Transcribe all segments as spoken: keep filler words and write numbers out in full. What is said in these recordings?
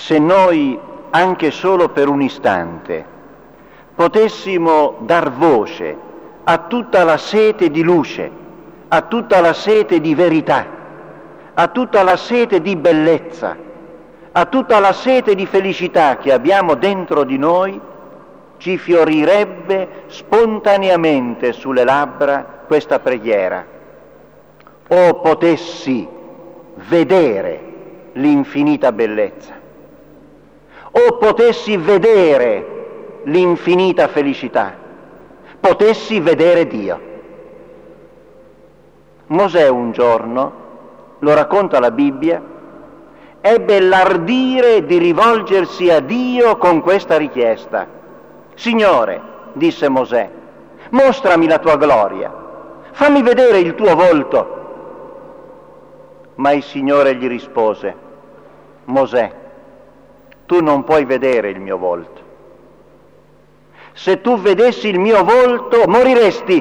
se noi, anche solo per un istante, potessimo dar voce a tutta la sete di luce, a tutta la sete di verità, a tutta la sete di bellezza, a tutta la sete di felicità che abbiamo dentro di noi, ci fiorirebbe spontaneamente sulle labbra questa preghiera: o potessi vedere l'infinita bellezza, o potessi vedere l'infinita felicità, potessi vedere Dio. Mosè un giorno, lo racconta la Bibbia, ebbe l'ardire di rivolgersi a Dio con questa richiesta: Signore, disse Mosè, mostrami la tua gloria, fammi vedere il tuo volto. Ma il Signore gli rispose: Mosè, tu non puoi vedere il mio volto. Se tu vedessi il mio volto, moriresti,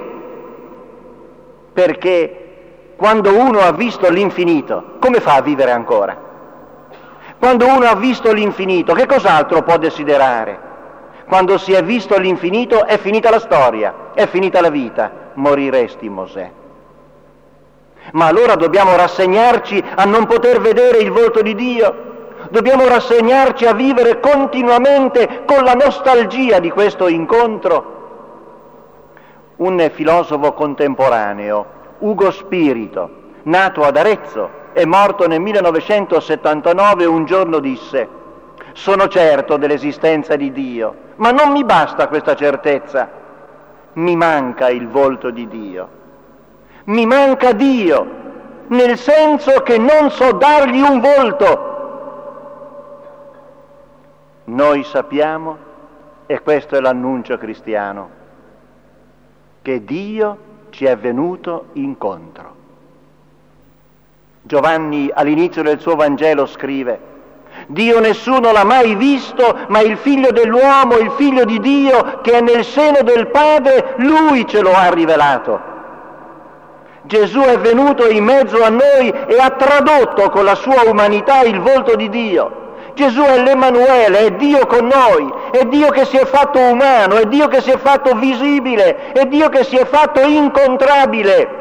perché quando uno ha visto l'infinito, come fa a vivere ancora? Quando uno ha visto l'infinito, che cos'altro può desiderare? Quando si è visto l'infinito è finita la storia, è finita la vita, moriresti, Mosè. Ma allora dobbiamo rassegnarci a non poter vedere il volto di Dio, dobbiamo rassegnarci a vivere continuamente con la nostalgia di questo incontro. Un filosofo contemporaneo, Ugo Spirito, nato ad Arezzo e morto nel millenovecentosettantanove, un giorno disse: sono certo dell'esistenza di Dio, ma non mi basta questa certezza, mi manca il volto di Dio, mi manca Dio, nel senso che non so dargli un volto. Noi sappiamo, e questo è l'annuncio cristiano, che Dio ci è venuto incontro. Giovanni all'inizio del suo Vangelo scrive: Dio nessuno l'ha mai visto, ma il figlio dell'uomo, il figlio di Dio che è nel seno del Padre, lui ce lo ha rivelato. Gesù è venuto in mezzo a noi e ha tradotto con la sua umanità il volto di Dio. Gesù è l'Emanuele, è Dio con noi, è Dio che si è fatto umano, è Dio che si è fatto visibile, è Dio che si è fatto incontrabile.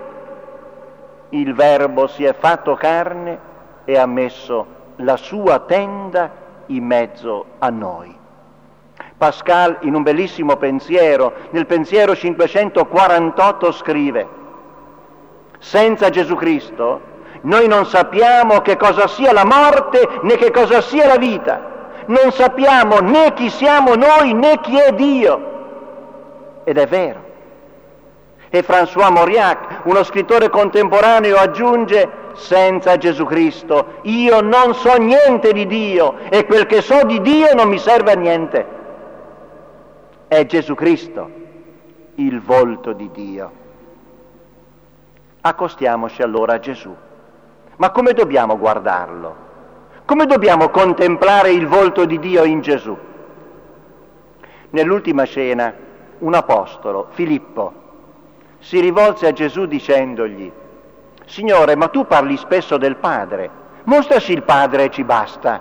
Il Verbo si è fatto carne e ha messo la sua tenda in mezzo a noi. Pascal, in un bellissimo pensiero, nel pensiero cinquecentoquarantotto, scrive: senza Gesù Cristo noi non sappiamo che cosa sia la morte né che cosa sia la vita, non sappiamo né chi siamo noi né chi è Dio. Ed è vero. E François Mauriac, uno scrittore contemporaneo, aggiunge: senza Gesù Cristo io non so niente di Dio e quel che so di Dio non mi serve a niente. È Gesù Cristo il volto di Dio. Accostiamoci allora a Gesù. Ma come dobbiamo guardarlo? Come dobbiamo contemplare il volto di Dio in Gesù? Nell'ultima cena, un apostolo, Filippo, si rivolse a Gesù dicendogli: Signore, ma tu parli spesso del Padre, mostraci il Padre e ci basta.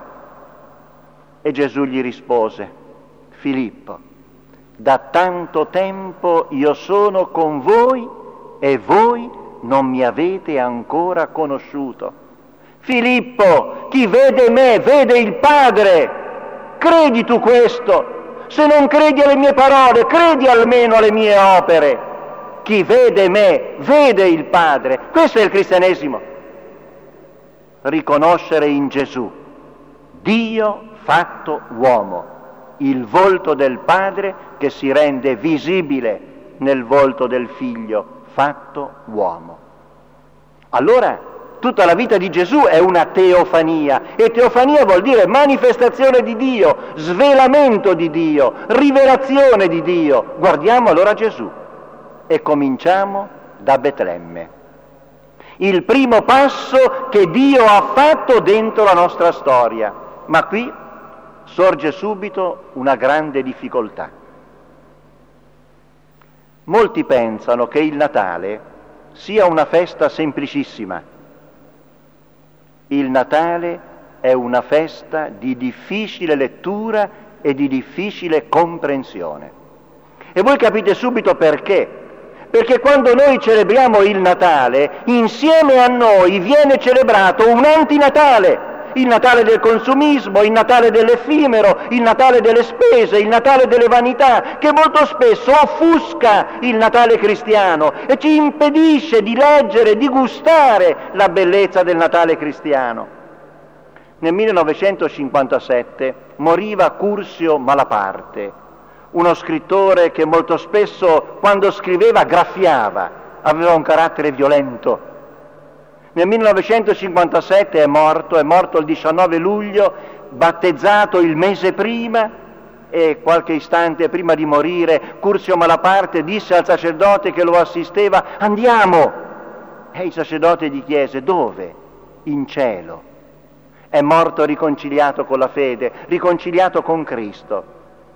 E Gesù gli rispose: Filippo, da tanto tempo io sono con voi e voi non mi avete ancora conosciuto. Filippo, chi vede me vede il Padre. Credi tu questo? Se non credi alle mie parole, credi almeno alle mie opere. Chi vede me vede il Padre. Questo è il cristianesimo. Riconoscere in Gesù Dio fatto uomo, il volto del Padre che si rende visibile nel volto del Figlio fatto uomo. Allora tutta la vita di Gesù è una teofania, e teofania vuol dire manifestazione di Dio, svelamento di Dio, rivelazione di Dio. Guardiamo allora Gesù e cominciamo da Betlemme. Il primo passo che Dio ha fatto dentro la nostra storia, ma qui sorge subito una grande difficoltà. Molti pensano che il Natale sia una festa semplicissima. Il Natale è una festa di difficile lettura e di difficile comprensione. E voi capite subito perché. Perché quando noi celebriamo il Natale, insieme a noi viene celebrato un antinatale. Il Natale del consumismo, il Natale dell'effimero, il Natale delle spese, il Natale delle vanità, che molto spesso offusca il Natale cristiano e ci impedisce di leggere, di gustare la bellezza del Natale cristiano. Nel millenovecentocinquantasette moriva Curzio Malaparte, uno scrittore che molto spesso, quando scriveva, graffiava, aveva un carattere violento. Nel millenovecentocinquantasette è morto, è morto il diciannove luglio, battezzato il mese prima, e qualche istante prima di morire Curzio Malaparte disse al sacerdote che lo assisteva: andiamo! E il sacerdote gli chiese: dove? In cielo. È morto riconciliato con la fede, riconciliato con Cristo,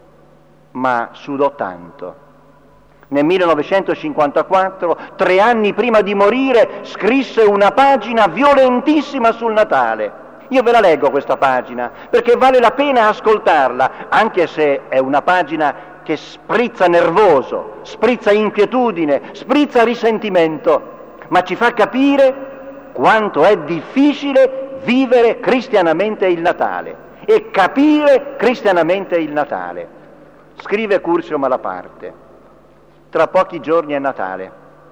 ma sudò tanto. Nel millenovecentocinquantaquattro, tre anni prima di morire, scrisse una pagina violentissima sul Natale. Io ve la leggo questa pagina, perché vale la pena ascoltarla, anche se è una pagina che sprizza nervoso, sprizza inquietudine, sprizza risentimento, ma ci fa capire quanto è difficile vivere cristianamente il Natale e capire cristianamente il Natale. Scrive Curzio Malaparte: tra pochi giorni è Natale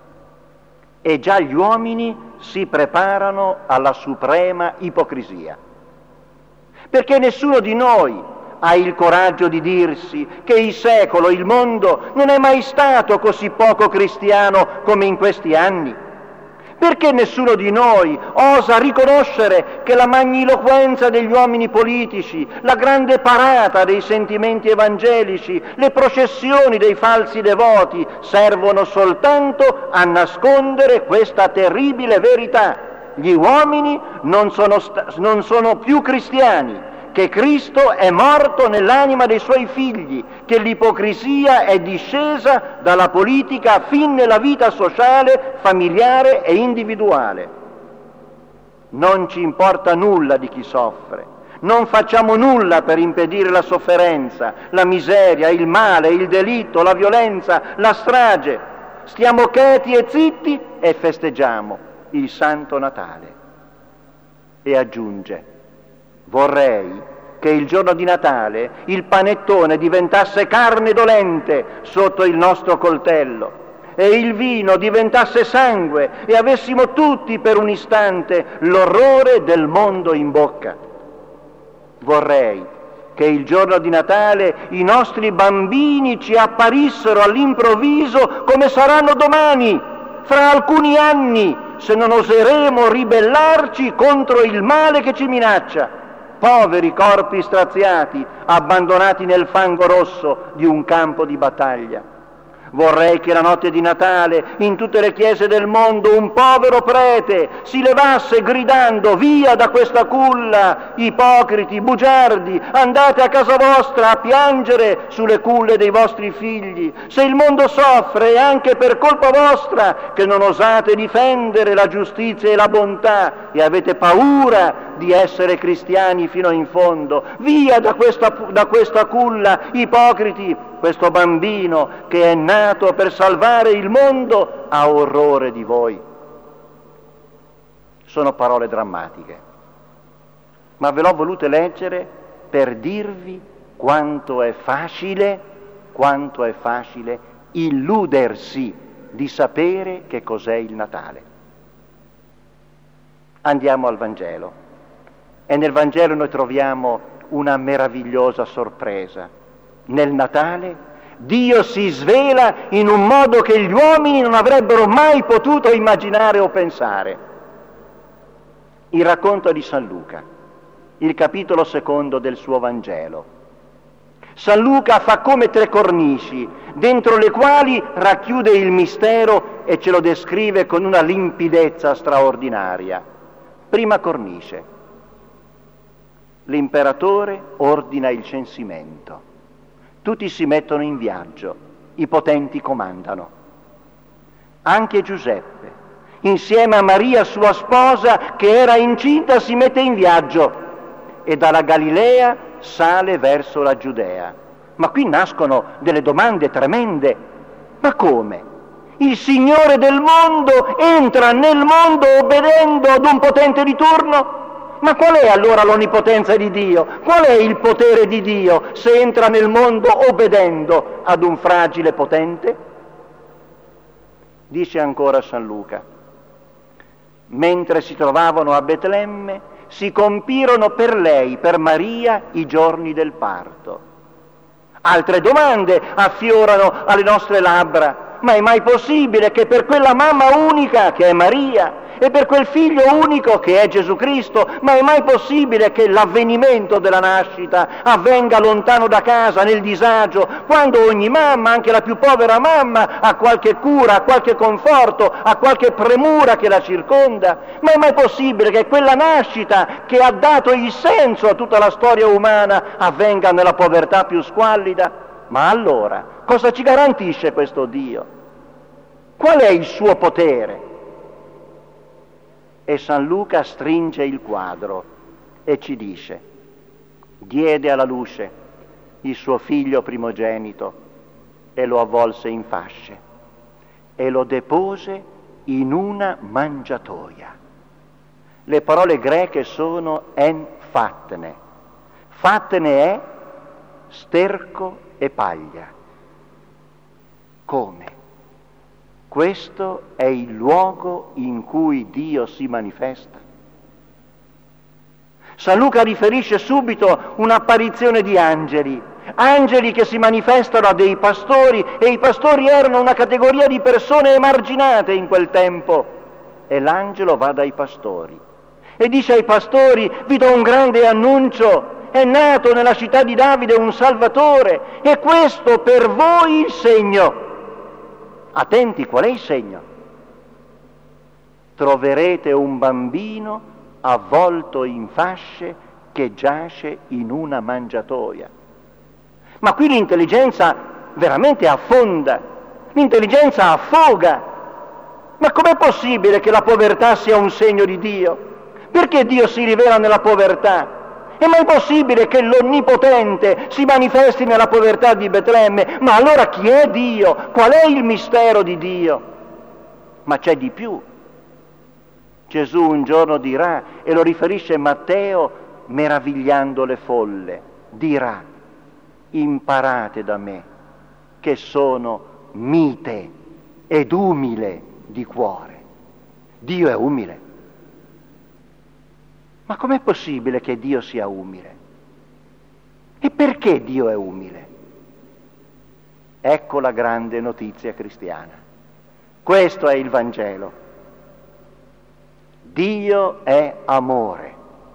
e già gli uomini si preparano alla suprema ipocrisia, perché nessuno di noi ha il coraggio di dirsi che il secolo, il mondo, non è mai stato così poco cristiano come in questi anni. Perché nessuno di noi osa riconoscere che la magniloquenza degli uomini politici, la grande parata dei sentimenti evangelici, le processioni dei falsi devoti servono soltanto a nascondere questa terribile verità? Gli uomini non sono, sta- non sono più cristiani, che Cristo è morto nell'anima dei suoi figli, che l'ipocrisia è discesa dalla politica fin nella vita sociale, familiare e individuale. Non ci importa nulla di chi soffre, non facciamo nulla per impedire la sofferenza, la miseria, il male, il delitto, la violenza, la strage. Stiamo cheti e zitti e festeggiamo il Santo Natale. E aggiunge: vorrei che il giorno di Natale il panettone diventasse carne dolente sotto il nostro coltello e il vino diventasse sangue e avessimo tutti per un istante l'orrore del mondo in bocca. Vorrei che il giorno di Natale i nostri bambini ci apparissero all'improvviso come saranno domani, fra alcuni anni, se non oseremo ribellarci contro il male che ci minaccia. Poveri corpi straziati, abbandonati nel fango rosso di un campo di battaglia. Vorrei che la notte di Natale, in tutte le chiese del mondo, un povero prete si levasse gridando: via da questa culla, ipocriti, bugiardi, andate a casa vostra a piangere sulle culle dei vostri figli. Se il mondo soffre è anche per colpa vostra, che non osate difendere la giustizia e la bontà e avete paura di essere cristiani fino in fondo. Via da questa, da questa culla, ipocriti. Questo bambino che è nato per salvare il mondo ha orrore di voi. Sono parole drammatiche, ma ve l'ho volute leggere per dirvi quanto è facile, quanto è facile illudersi di sapere che cos'è il Natale. Andiamo al Vangelo, e nel Vangelo noi troviamo una meravigliosa sorpresa. Nel Natale Dio si svela in un modo che gli uomini non avrebbero mai potuto immaginare o pensare. Il racconto di San Luca, il capitolo secondo del suo Vangelo. San Luca fa come tre cornici, dentro le quali racchiude il mistero e ce lo descrive con una limpidezza straordinaria. Prima cornice: l'imperatore ordina il censimento. Tutti si mettono in viaggio, i potenti comandano. Anche Giuseppe, insieme a Maria, sua sposa, che era incinta, si mette in viaggio. e dalla Galilea sale verso la Giudea. Ma qui nascono delle domande tremende. Ma come? Il Signore del mondo entra nel mondo obbedendo ad un potente di turno? Ma qual è allora l'onnipotenza di Dio? Qual è il potere di Dio se entra nel mondo obbedendo ad un fragile potente? Dice ancora San Luca: mentre si trovavano a Betlemme, si compirono per lei, per Maria, i giorni del parto. Altre domande affiorano alle nostre labbra. Ma è mai possibile che per quella mamma unica che è Maria e per quel figlio unico che è Gesù Cristo, ma è mai possibile che l'avvenimento della nascita avvenga lontano da casa, nel disagio, quando ogni mamma, anche la più povera mamma, ha qualche cura, ha qualche conforto, ha qualche premura che la circonda? Ma è mai possibile che quella nascita che ha dato il senso a tutta la storia umana avvenga nella povertà più squallida? Ma allora, cosa ci garantisce questo Dio? Qual è il suo potere? E San Luca stringe il quadro e ci dice: diede alla luce il suo figlio primogenito e lo avvolse in fasce e lo depose in una mangiatoia. Le parole greche sono en fatne. Fatne è sterco e paglia. Come? Questo è il luogo in cui Dio si manifesta. San Luca riferisce subito un'apparizione di angeli, angeli che si manifestano a dei pastori, e i pastori erano una categoria di persone emarginate in quel tempo. E l'angelo va dai pastori e dice ai pastori: vi do un grande annuncio, è nato nella città di Davide un Salvatore, e questo per voi il segno. Attenti, qual è il segno? Troverete un bambino avvolto in fasce che giace in una mangiatoia. Ma qui l'intelligenza veramente affonda, l'intelligenza affoga. Ma com'è possibile che la povertà sia un segno di Dio? Perché Dio si rivela nella povertà? È mai possibile che l'Onnipotente si manifesti nella povertà di Betlemme? Ma allora chi è Dio? Qual è il mistero di Dio? Ma c'è di più. Gesù un giorno dirà, e lo riferisce Matteo meravigliando le folle, dirà: imparate da me che sono mite ed umile di cuore. Dio è umile. Ma com'è possibile che Dio sia umile? E perché Dio è umile? Ecco la grande notizia cristiana. Questo è il Vangelo. Dio è amore,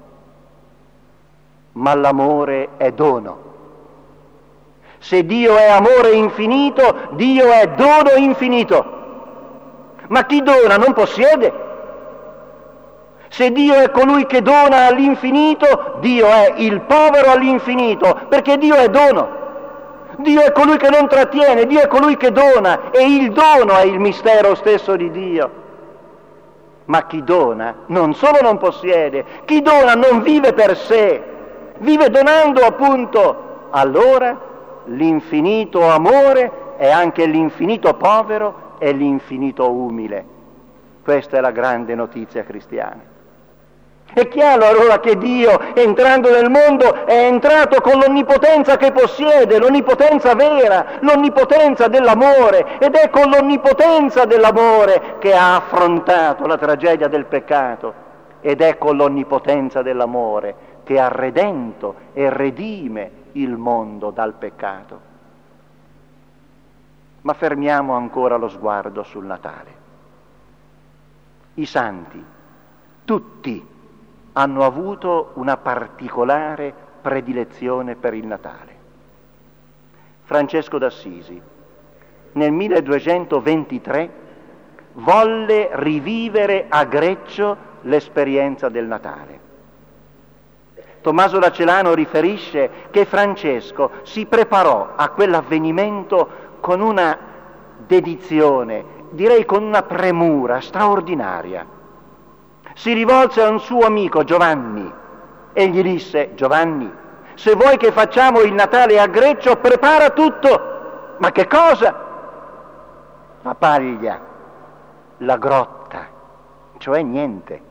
ma l'amore è dono. Se Dio è amore infinito, Dio è dono infinito. Ma chi dona non possiede. Se Dio è colui che dona all'infinito, Dio è il povero all'infinito, perché Dio è dono. Dio è colui che non trattiene, Dio è colui che dona, e il dono è il mistero stesso di Dio. Ma chi dona non solo non possiede, chi dona non vive per sé, vive donando appunto. Allora l'infinito amore è anche l'infinito povero e l'infinito umile. Questa è la grande notizia cristiana. È chiaro allora che Dio, entrando nel mondo, è entrato con l'onnipotenza che possiede, l'onnipotenza vera, l'onnipotenza dell'amore, ed è con l'onnipotenza dell'amore che ha affrontato la tragedia del peccato, ed è con l'onnipotenza dell'amore che ha redento e redime il mondo dal peccato. Ma fermiamo ancora lo sguardo sul Natale. I santi, tutti, hanno avuto una particolare predilezione per il Natale. Francesco d'Assisi, nel milleduecentoventitré, volle rivivere a Greccio l'esperienza del Natale. Tommaso da Celano riferisce che Francesco si preparò a quell'avvenimento con una dedizione, direi con una premura straordinaria. Si rivolse a un suo amico, Giovanni, E gli disse: Giovanni, se vuoi che facciamo il Natale a Greccio, prepara tutto. Ma che cosa? La paglia, la grotta, cioè niente.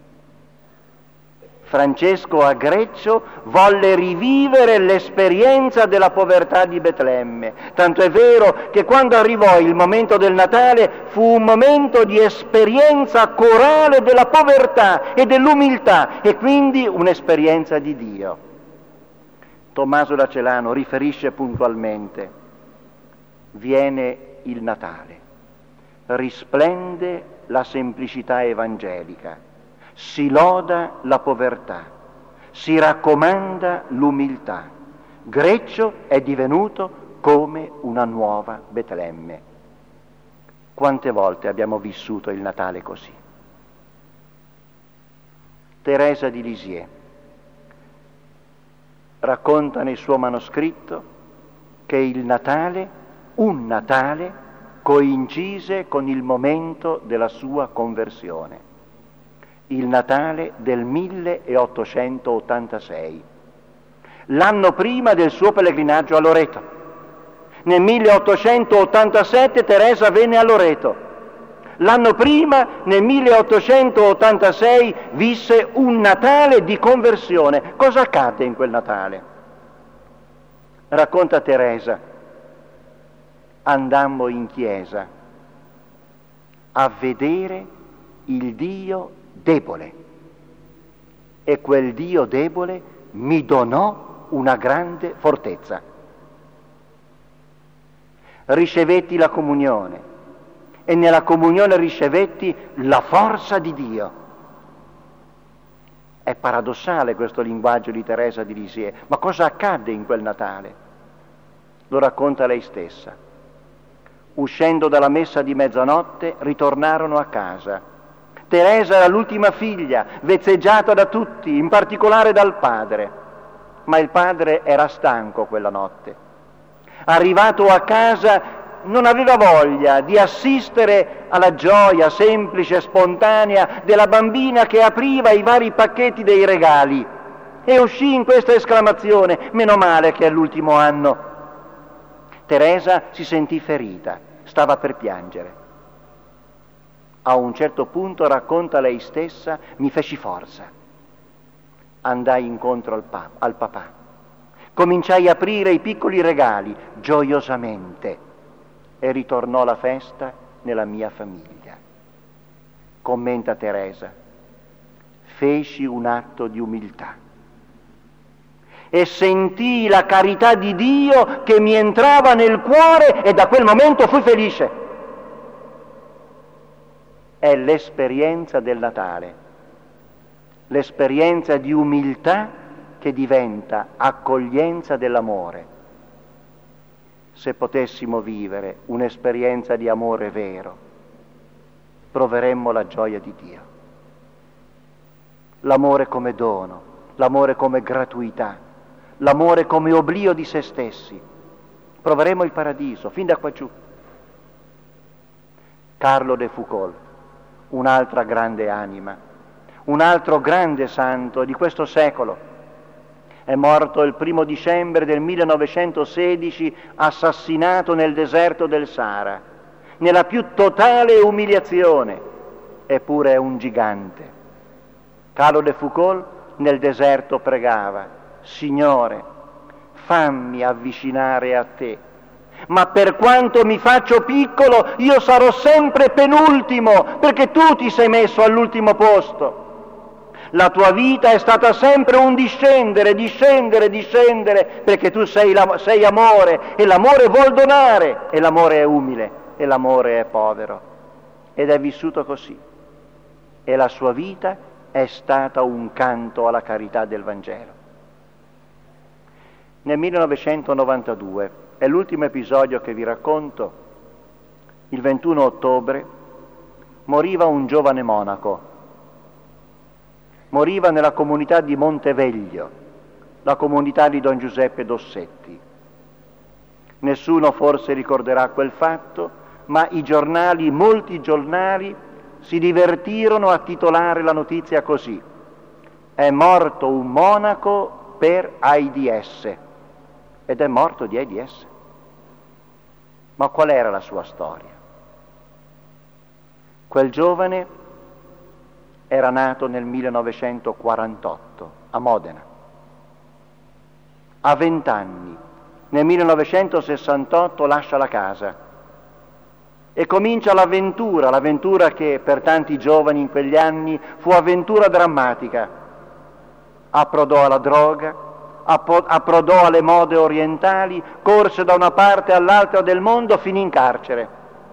Francesco a Greccio volle rivivere l'esperienza della povertà di Betlemme, tanto è vero che quando arrivò il momento del Natale fu un momento di esperienza corale della povertà e dell'umiltà, e quindi un'esperienza di Dio. Tommaso da Celano riferisce puntualmente: viene il Natale, risplende la semplicità evangelica, si loda la povertà, si raccomanda l'umiltà. Greccio è divenuto come una nuova Betlemme. Quante volte abbiamo vissuto il Natale così? Teresa di Lisieux racconta nel suo manoscritto che il Natale, un Natale, coincise con il momento della sua conversione. Il Natale del milleottocentottantasei, l'anno prima del suo pellegrinaggio a Loreto. Nel milleottocentottantasette Teresa venne a Loreto. L'anno prima, nel milleottocentottantasei, visse un Natale di conversione. Cosa accadde in quel Natale? Racconta Teresa: andammo in chiesa a vedere il Dio debole, e quel Dio debole mi donò una grande fortezza. Ricevetti la comunione e nella comunione ricevetti la forza di Dio. È paradossale questo linguaggio di Teresa di Lisieux, ma cosa accadde in quel Natale? Lo racconta lei stessa. Uscendo dalla messa di mezzanotte ritornarono a casa. Teresa era l'ultima figlia, vezzeggiata da tutti, in particolare dal padre, ma il padre era stanco quella notte. Arrivato a casa non aveva voglia di assistere alla gioia semplice e spontanea della bambina che apriva i vari pacchetti dei regali, e uscì in questa esclamazione: meno male che è l'ultimo anno. Teresa si sentì ferita, stava per piangere. A un certo punto, racconta lei stessa, mi feci forza. Andai incontro al, pa- al papà. Cominciai a aprire i piccoli regali gioiosamente e ritornò la festa nella mia famiglia. Commenta Teresa: feci un atto di umiltà e sentii la carità di Dio che mi entrava nel cuore, e da quel momento fui felice. È l'esperienza del Natale, l'esperienza di umiltà che diventa accoglienza dell'amore. Se potessimo vivere un'esperienza di amore vero, proveremmo la gioia di Dio. L'amore come dono, l'amore come gratuità, l'amore come oblio di se stessi. Proveremo il paradiso, fin da qua giù. Carlo de Foucauld, un'altra grande anima, un altro grande santo di questo secolo, è morto il primo dicembre del millenovecentosedici, assassinato nel deserto del Sahara, nella più totale umiliazione, eppure è un gigante. Carlo de Foucauld nel deserto pregava: Signore, fammi avvicinare a te, ma per quanto mi faccio piccolo io sarò sempre penultimo, perché tu ti sei messo all'ultimo posto. La tua vita è stata sempre un discendere, discendere, discendere, perché tu sei, la, sei amore, e l'amore vuol donare, e l'amore è umile, e l'amore è povero, ed è vissuto così. E la sua vita è stata un canto alla carità del Vangelo. Nel millenovecentonovantadue, è l'ultimo episodio che vi racconto, il ventuno ottobre, moriva un giovane monaco. Moriva nella comunità di Monteveglio, la comunità di Don Giuseppe Dossetti. Nessuno forse ricorderà quel fatto, ma i giornali, molti giornali, si divertirono a titolare la notizia così: è morto un monaco per AIDS ed è morto di AIDS. Ma qual era la sua storia? Quel giovane era nato nel millenovecentoquarantotto a Modena. A vent'anni, nel millenovecentosessantotto, lascia la casa e comincia l'avventura, l'avventura che per tanti giovani in quegli anni fu avventura drammatica. Approdò alla droga, approdò alle mode orientali, corse da una parte all'altra del mondo, finì in carcere.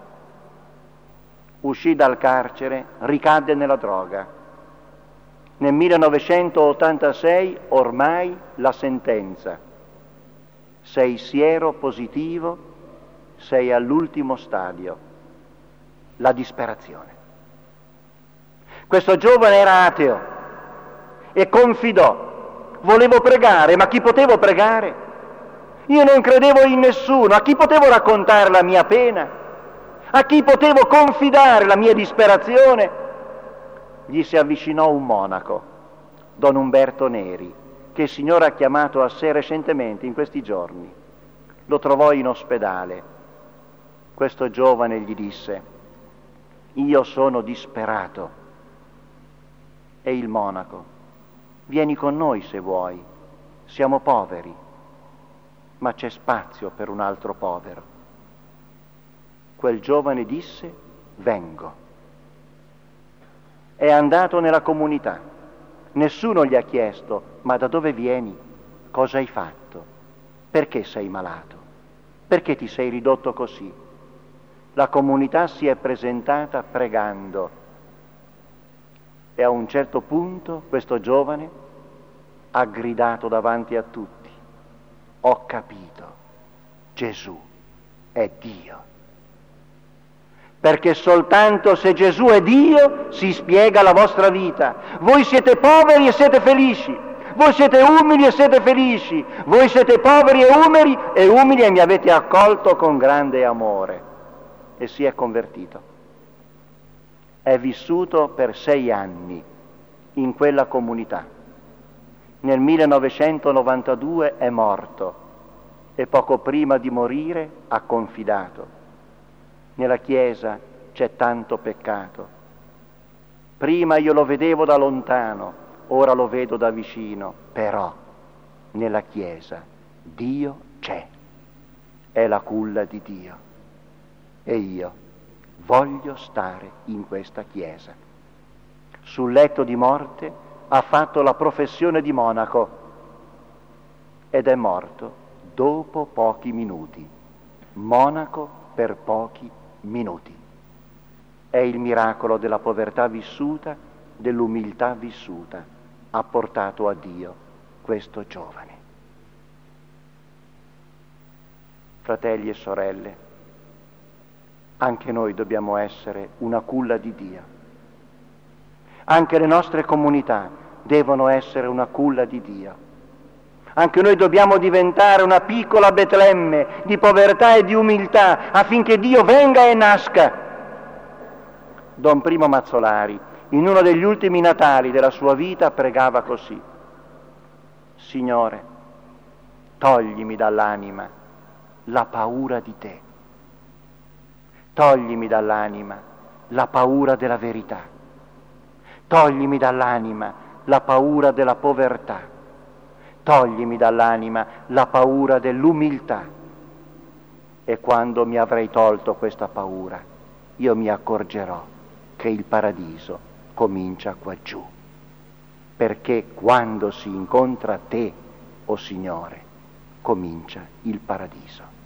Uscì dal carcere, ricadde nella droga. Nel millenovecentottantasei ormai la sentenza: sei siero positivo, sei all'ultimo stadio, la disperazione. Questo giovane era ateo e confidò: volevo pregare, ma chi potevo pregare? Io non credevo in nessuno, a chi potevo raccontare la mia pena? A chi potevo confidare la mia disperazione? Gli si avvicinò un monaco, Don Umberto Neri, che il Signore ha chiamato a sé recentemente, in questi giorni. Lo trovò in ospedale. Questo giovane gli disse: io sono disperato. E il monaco: vieni con noi se vuoi, siamo poveri, ma c'è spazio per un altro povero. Quel giovane disse: vengo. È andato nella comunità. Nessuno gli ha chiesto: ma da dove vieni? Cosa hai fatto? Perché sei malato? Perché ti sei ridotto così? La comunità si è presentata pregando e a un certo punto questo giovane ha gridato davanti a tutti: ho capito, Gesù è Dio. Perché soltanto se Gesù è Dio si spiega la vostra vita. Voi siete poveri e siete felici, voi siete umili e siete felici, voi siete poveri e umili e umili e mi avete accolto con grande amore. E si è convertito. È vissuto per sei anni in quella comunità. Nel millenovecentonovantadue è morto e poco prima di morire ha confidato: nella Chiesa c'è tanto peccato. Prima io lo vedevo da lontano, ora lo vedo da vicino, però nella Chiesa Dio c'è, è la culla di Dio e io voglio stare in questa Chiesa. Sul letto di morte ha fatto la professione di monaco ed è morto dopo pochi minuti, monaco per pochi minuti. minuti. È il miracolo della povertà vissuta, dell'umiltà vissuta, ha portato a Dio questo giovane. Fratelli e sorelle, anche noi dobbiamo essere una culla di Dio. Anche le nostre comunità devono essere una culla di Dio. Anche noi dobbiamo diventare una piccola Betlemme di povertà e di umiltà affinché Dio venga e nasca. Don Primo Mazzolari, in uno degli ultimi Natali della sua vita, pregava così: Signore, toglimi dall'anima la paura di te, toglimi dall'anima la paura della verità, toglimi dall'anima la paura della povertà, toglimi dall'anima la paura dell'umiltà. E quando mi avrai tolto questa paura, io mi accorgerò che il paradiso comincia qua giù. Perché quando si incontra te, o Signore, comincia il paradiso.